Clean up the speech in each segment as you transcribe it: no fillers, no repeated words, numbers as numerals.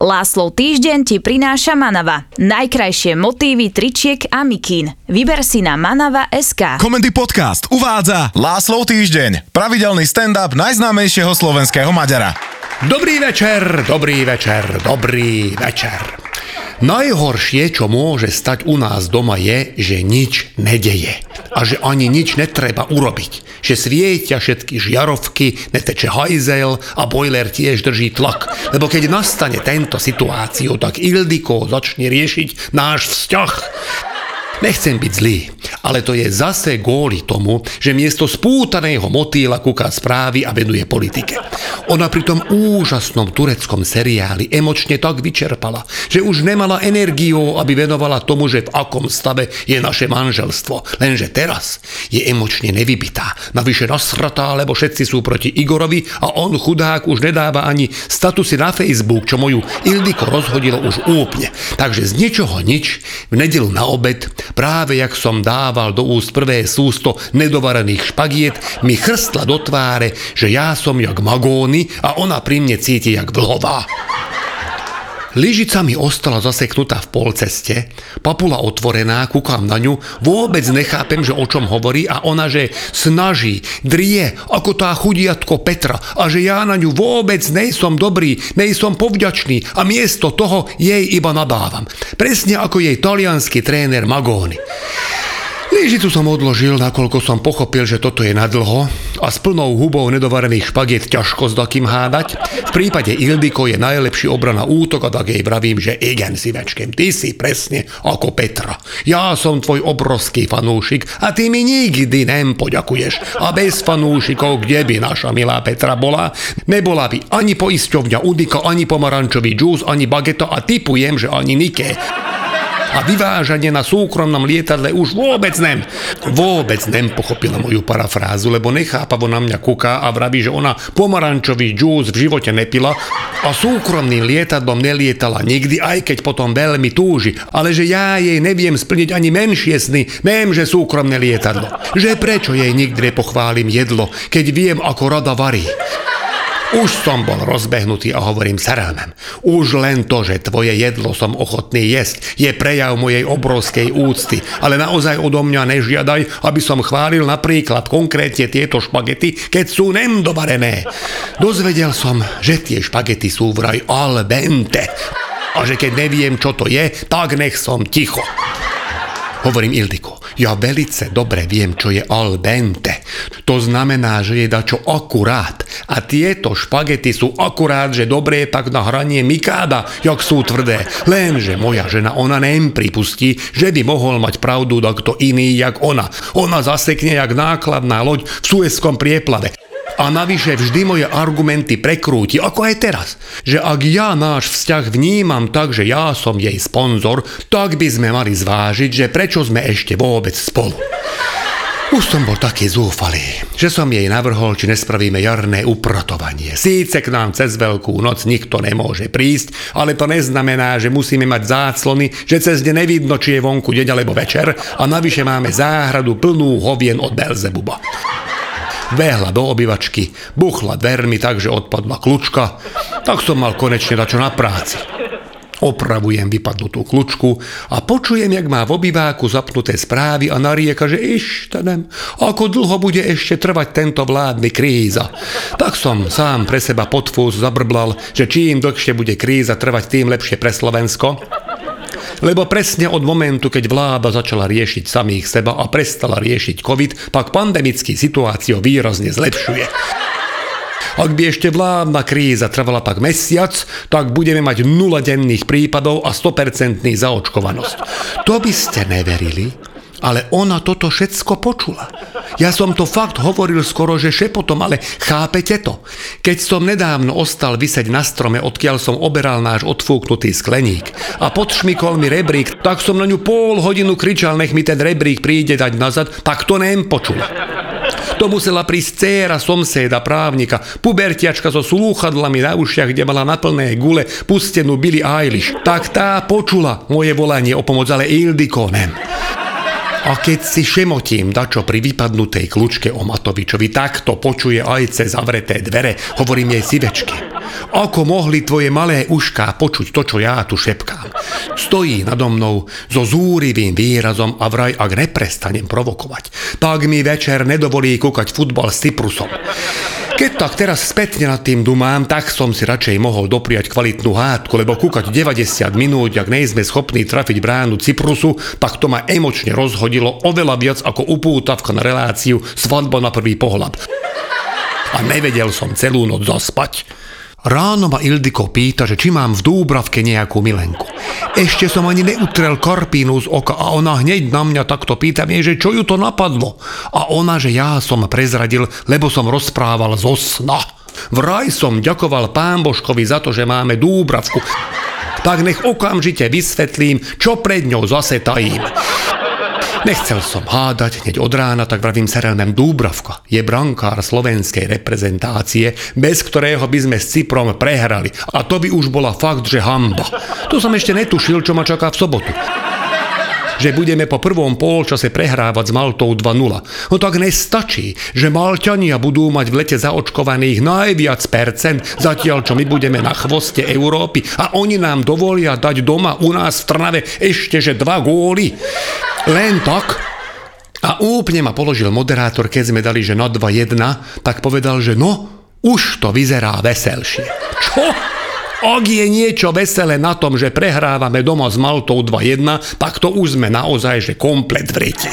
Láslov týždeň ti prináša Manava. Najkrajšie motívy tričiek a mikín. Vyber si na manava.sk. Komendy Podcast uvádza Láslov týždeň. Pravidelný stand-up najznámejšieho slovenského Maďara. Dobrý večer, dobrý večer, dobrý večer. Najhoršie, čo môže stať u nás doma je, že nič nedeje. A že ani nič netreba urobiť. Že svietia všetky žiarovky, neteče hajzel a bojler tiež drží tlak. Lebo keď nastane tento situáciu, tak Ildiko začne riešiť náš vzťah. Nechcem byť zlý, ale to je zase kvôli tomu, že miesto spútaného motýla kúka správy a venuje politike. Ona pri tom úžasnom tureckom seriáli emočne tak vyčerpala, že už nemala energiu, aby venovala tomu, že v akom stave je naše manželstvo. Lenže teraz je emočne nevybitá, navyše nasratá, lebo všetci sú proti Igorovi a on chudák už nedáva ani statusy na Facebook, čo moju Ildiko rozhodilo už úplne. Takže z ničoho nič v nedeľu na obed, práve jak som dával do úst prvé sústo nedovarených špagiet, mi chrstla do tváre, že ja som jak Magóny a ona pri mne cíti jak vlhová. Lyžica mi ostala zaseknutá v polceste, papula otvorená, kúkam na ňu, vôbec nechápem, že o čom hovorí a ona, že snaží, drie, ako tá chudiatko Petra a že ja na ňu vôbec nejsom dobrý, nejsom povďačný a miesto toho jej iba nadávam. Presne ako jej taliansky tréner Magóny. Lyžicu som odložil, nakoľko som pochopil, že toto je nadlho a s plnou hubou nedovarených špagiet ťažko s takým hádať. V prípade Ildiko je najlepší obrana útok a tak jej vravím, že igen si večkem, ty si presne ako Petra. Ja som tvoj obrovský fanúšik a ty mi nikdy poďakuješ. A bez fanúšikov, kde by naša milá Petra bola? Nebola by ani poisťovňa Udika, ani pomarančový džús, ani bageta a tipujem, že ani Nike. A vyvážanie na súkromnom lietadle už vôbec pochopila moju parafrázu, lebo nechápavo na mňa kúka a vraví, že ona pomarančový džús v živote nepila a súkromným lietadlom nelietala nikdy, aj keď potom veľmi túži, ale že ja jej neviem splniť ani menšie sny, že súkromné lietadlo. Že prečo jej nikdy nepochválim jedlo, keď viem, ako rada varí. Už som bol rozbehnutý a hovorím Sarelmem. Už len to, že tvoje jedlo som ochotný jesť, je prejav mojej obrovskej úcty. Ale naozaj odo mňa nežiadaj, aby som chválil napríklad konkrétne tieto špagety, keď sú nedovarené. Dozvedel som, že tie špagety sú vraj al dente. A že keď neviem, čo to je, tak nech som ticho. Hovorím Ildiko, ja velice dobre viem, čo je al dente. To znamená, že je dačo akurát. A tieto špagety sú akurát, že dobré tak na hranie mikáda, jak sú tvrdé. Lenže moja žena, ona nepripustí, že by mohol mať pravdu takto iný, jak ona. Ona zasekne jak nákladná loď v Suezskom prieplave. A navyše vždy moje argumenty prekrúti, ako aj teraz. Že ak ja náš vzťah vnímam tak, že ja som jej sponzor, tak by sme mali zvážiť, že prečo sme ešte vôbec spolu. Už som bol taký zúfalý, že som jej navrhol, či nespravíme jarné upratovanie. Síce k nám cez Veľkú noc nikto nemôže prísť, ale to neznamená, že musíme mať záclony, že cez ne nevidno, či je vonku deň alebo večer a navyše máme záhradu plnú hovien od Belzebuba. Vehla do obývačky, buchla dvermi, takže odpadla kľúčka, tak som mal konečne dačo na práci. Opravujem vypadnutú kľúčku a počujem, jak má v obýváku zapnuté správy a narieka, že ištenem, ako dlho bude ešte trvať tento vládny kríza. Tak som sám pre seba pod fús zabrblal, že čím dlhšie bude kríza trvať, tým lepšie pre Slovensko. Lebo presne od momentu, keď vláda začala riešiť samých seba a prestala riešiť COVID, tak pandemický situáciu výrazne zlepšuje. Ak by ešte vládna kríza trvala tak mesiac, tak budeme mať 0 denných prípadov a 100% zaočkovanosť. To by ste neverili, ale ona toto všetko počula. Ja som to fakt hovoril skoro, že šepotom, ale chápete to? Keď som nedávno ostal viseť na strome, odkiaľ som oberal náš odfúknutý skleník a podšmykol mi rebrík, tak som na ňu pol hodinu kričal, nech mi ten rebrík príde dať nazad, tak to počula. To musela prísť dcéra somséda právnika, pubertiačka so slúchadlami na ušiach, kde mala na plné gule pustenú Billie Eilish. Tak tá počula moje volanie o pomoc, ale Ildiko nem. A keď si šemotím dačo pri vypadnutej kľúčke o Matovičovi, tak to počuje aj cez zavreté dvere, hovorím jej Sivečky. Ako mohli tvoje malé ušká počuť to, čo ja tu šepkám? Stojí nado mnou so zúrivým výrazom a vraj, ak neprestanem provokovať, tak mi večer nedovolí kúkať futbal s Cyprusom. Keď tak teraz spätne nad tým dumám, tak som si radšej mohol dopriať kvalitnú hádku, lebo kúkať 90 minút, ak nejsme schopní trafiť bránu Cyprusu, tak to ma emočne rozhodilo oveľa viac ako upútavka na reláciu Svadba na prvý pohľad. A nevedel som celú noc zaspať. Ráno ma Ildiko pýta, že či mám v Dúbravke nejakú milenku. Ešte som ani neutrel karpínu z oka a ona hneď na mňa takto pýta, že čo ju to napadlo. A ona, že ja som prezradil, lebo som rozprával zo sna. Vraj som ďakoval pán Božkovi za to, že máme Dúbravku. Tak nech okamžite vysvetlím, čo pred ňou zase tajím. Nechcel som hádať hneď od rána, tak vravím Serelmem, Dúbravka je brankár slovenskej reprezentácie, bez ktorého by sme s Cyprom prehrali. A to by už bola fakt, že hanba. To som ešte netušil, čo ma čaká v sobotu. Že budeme po prvom polčase prehrávať s Maltou 2-0. No tak nestačí, že Malťania budú mať v lete zaočkovaných najviac percent, zatiaľ čo my budeme na chvoste Európy a oni nám dovolia dať doma u nás v Trnave ešte že 2 góly. Len tak. A úplne ma položil moderátor, keď sme dali, že na 2-1, tak povedal, že no, už to vyzerá veselšie. Čo? Ak je niečo veselé na tom, že prehrávame doma s Maltou 2-1, tak to už sme naozaj, že komplet v rite.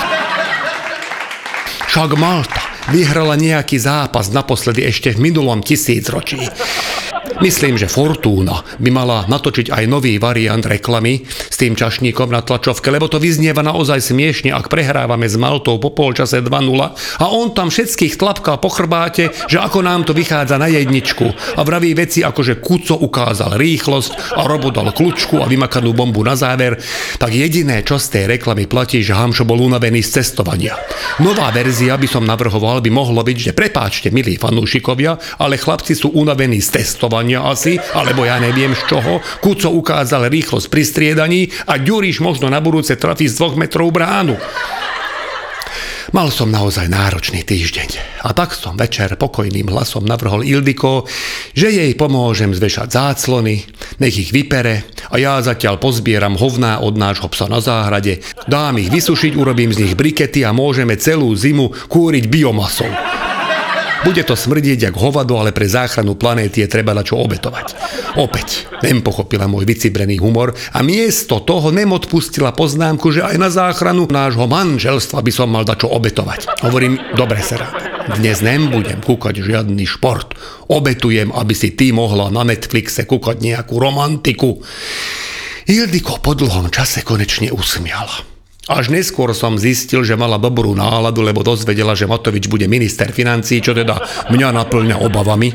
Však Malta vyhrala nejaký zápas naposledy ešte v minulom 1000-ročí. Myslím, že Fortuna by mala natočiť aj nový variant reklamy s tým čašníkom na tlačovke, lebo to vyznieva naozaj smiešne, ak prehrávame s Maltou po polčase 2-0 a on tam všetkých tlapká po chrbáte, že ako nám to vychádza na jedničku a vraví veci ako, že Kuco ukázal rýchlosť a Robo dal kľúčku a vymakanú bombu na záver, tak jediné, čo z tej reklamy platí, že Hamšo bol unavený z cestovania. Nová verzia by som navrhoval, by mohlo byť, že prepáčte, milí fanúšikovia, ale chlapci sú unavení z testovania asi, alebo ja neviem z čoho. Kuco ukázal rýchlosť pri striedaní a Ďuriš možno na budúce trafí z 2 metrov bránu. Mal som naozaj náročný týždeň a tak som večer pokojným hlasom navrhol Ildiko, že jej pomôžem zvešať záclony, nech ich vypere a ja zatiaľ pozbieram hovná od nášho psa na záhrade, dám ich vysušiť, urobím z nich brikety a môžeme celú zimu kúriť biomasou. Bude to smrdieť jak hovado, ale pre záchranu planéty je treba na čo obetovať. Opäť nepochopila môj vycibrený humor a miesto toho odpustila poznámku, že aj na záchranu nášho manželstva by som mal dačo obetovať. Hovorím, dobre Sera, dnes nebudem kúkať žiadny šport. Obetujem, aby si ty mohla na Netflixe kúkať nejakú romantiku. Ildiko po dlhom čase konečne usmiala. Až neskôr som zistil, že mala dobrú náladu, lebo dozvedela, že Matovič bude minister financií, čo teda mňa naplňa obavami.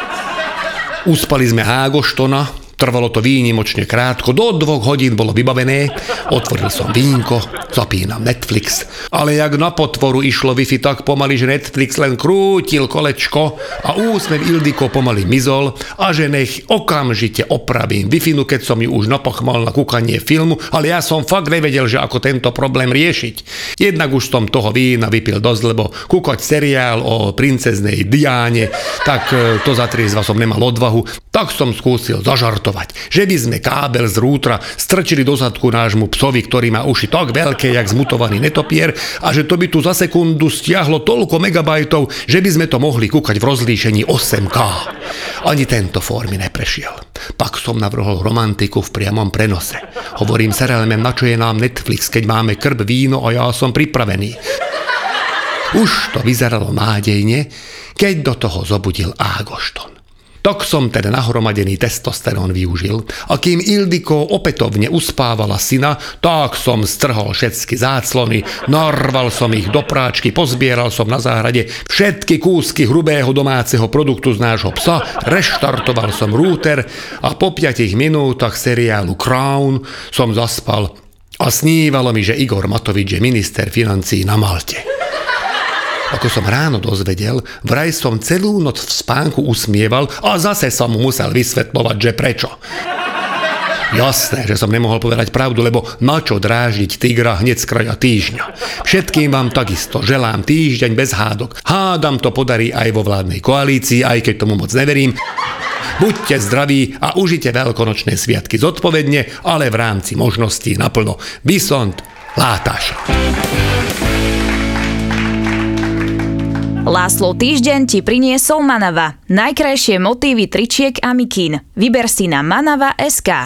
Uspali sme Ágoštona, trvalo to výnimočne krátko, do 2 hodín bolo vybavené, otvoril som vínko, zapínam Netflix, ale jak na potvoru išlo Wi-Fi tak pomaly, že Netflix len krútil kolečko a úsmev Ildiko pomaly mizol a že nech okamžite opravím Wi-Fi, keď som ju už napochmal na kúkanie filmu, ale ja som fakt nevedel, že ako tento problém riešiť. Jednak už som toho vína vypil dosť, lebo kúkať seriál o princeznej Diáne, tak to za triezva som nemal odvahu, tak som skúsil zažartovať, že by sme kábel z rútra strčili do zadku nášmu psovi, ktorý má uši tak veľké, jak zmutovaný netopier a že to by tu za sekundu stiahlo toľko megabajtov, že by sme to mohli kúkať v rozlíšení 8K. Ani tento fór mi neprešiel. Tak som navrhol romantiku v priamom prenose. Hovorím Serelmem, na čo je nám Netflix, keď máme krb, víno a ja som pripravený. Už to vyzeralo nádejne, keď do toho zobudil Ágošton. Tak som teda nahromadený testosterón využil a kým Ildiko opätovne uspávala syna, tak som strhol všetky záclony, narval som ich do práčky, pozbieral som na záhrade všetky kúsky hrubého domáceho produktu z nášho psa, reštartoval som rúter a po 5 minútach seriálu Crown som zaspal a snívalo mi, že Igor Matovič je minister financií na Malte. Ako som ráno dozvedel, vraj som celú noc v spánku usmieval a zase som mu musel vysvetľovať, že prečo. Jasné, že som nemohol povedať pravdu, lebo na čo dráždiť tigra hneď z kraja týždňa. Všetkým vám takisto želám týždeň bez hádok. Hádam to podarí aj vo vládnej koalícii, aj keď tomu moc neverím. Buďte zdraví a užite veľkonočné sviatky zodpovedne, ale v rámci možností naplno. Visont Látaš. Láslov týždeň ti priniesol Manava. Najkrajšie motívy tričiek a mikín. Vyber si na manava.sk.